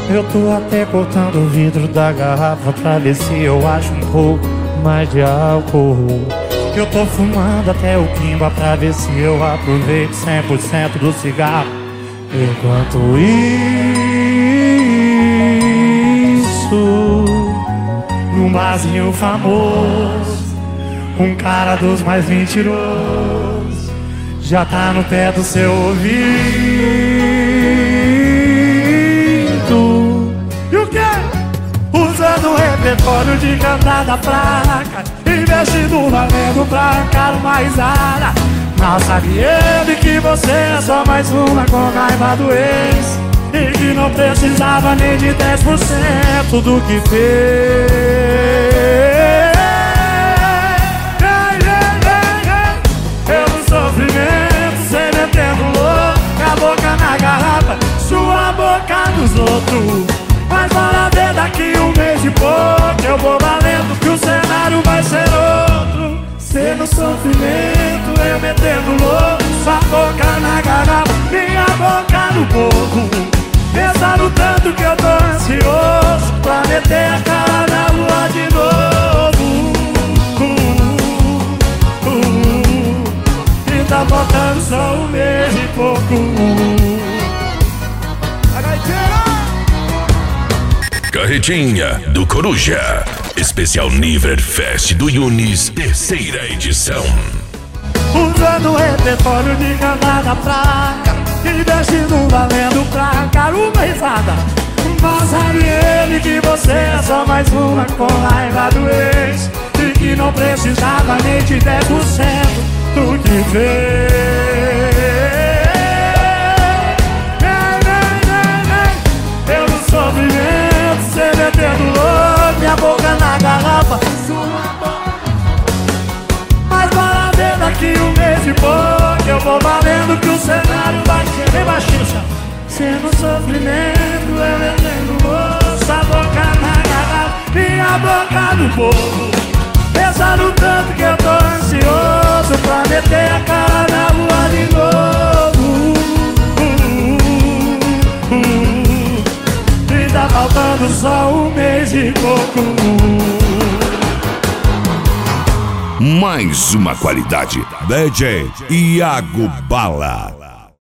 Eu tô até cortando o vidro da garrafa pra ver se eu acho um pouco mais de álcool. Eu tô fumando até o quimba pra ver se eu aproveito 100% do cigarro. Enquanto isso, num barzinho famoso, um cara dos mais mentirosos já tá no pé do seu ouvido. E o quê? Usando o repertório de cantada fraca, investindo valendo pra arrancar uma risada. Mal sabe ele que você é só mais uma com raiva do ex, e que não precisava nem de 10% do que fez. Eu no sofrimento, cê metendo louco, a boca na garrafa, sua boca nos outros. Mas bora ver daqui um mês e pouco, eu vou valendo que o cenário vai ser outro. Cê no sofrimento, eu metendo louco, sua boca na garrafa, minha boca no boco. Pensando tanto que eu tô ansioso pra meter a cara na lua de novo. E tá faltando só um mês e pouco. Carretinha do Coruja, especial Niverfest do Yunis, terceira edição. Usando o repertório de cantada fraca, investindo valendo pra arrancar uma risada. Mas sabe ele que você é só mais uma com raiva do ex, e que não precisava nem de 10% do que fez. Eu no sofrimento, cê metendo louco, minha boca na garrafa, sua boca. Mas bora ver daqui um mês e pouco, eu vou valendo que o cenário vai ser bem baixinho. Cê no sofrimento, eu metendo louco, a boca na garrafa, minha boca no povo. Pensando tanto que eu tô ansioso pra meter a cara na rua de novo. E tá faltando só um mês e pouco. Mais uma qualidade. DJ Iago Bala.